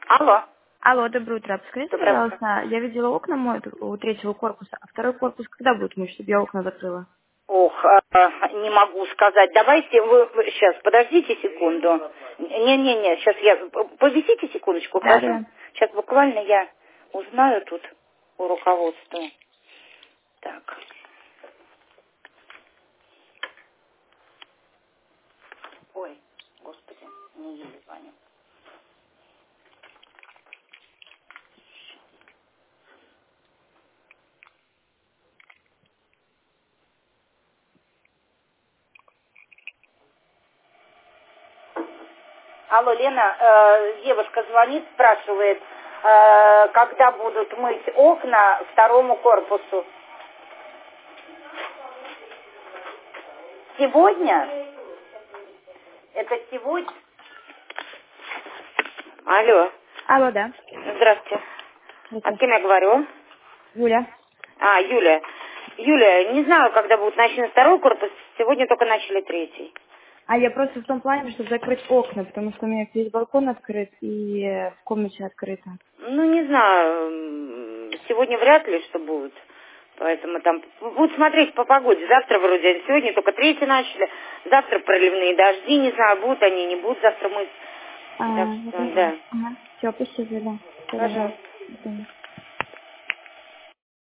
Алло. Алло, доброе утро. Подскажите, Доброе утро. пожалуйста, я видела окна у третьего корпуса, а второй корпус когда будет мыть, чтобы я окна закрыла? Ох, не могу сказать. Давайте сейчас, подождите секунду. Не-не-не, сейчас повисите секундочку, Да, хорошо? да. Сейчас буквально я узнаю тут у руководства. Так. Ой, господи, не еле звоню. Алло, Лена, девушка звонит, спрашивает, когда будут мыть окна второму корпусу. Сегодня? Это сегодня? Алло. Алло, да. Здравствуйте. А с Здравствуйте. кем я говорю? Юля. Юля. Юля, не знаю, когда будут начать второй корпус. Сегодня только начали третий. А я просто в том плане, чтобы закрыть окна, потому что у меня весь балкон открыт и в комнате открыто. Ну, не знаю. Сегодня вряд ли что будет. Поэтому там будут смотреть по погоде. Завтра вроде, сегодня только третий начали. Завтра проливные дожди, не знаю, будут они, не будут завтра мыть. Так что, Я поняла. да. Ага. Все, спасибо, да. Всего доброго. Пожалуйста. До свидания.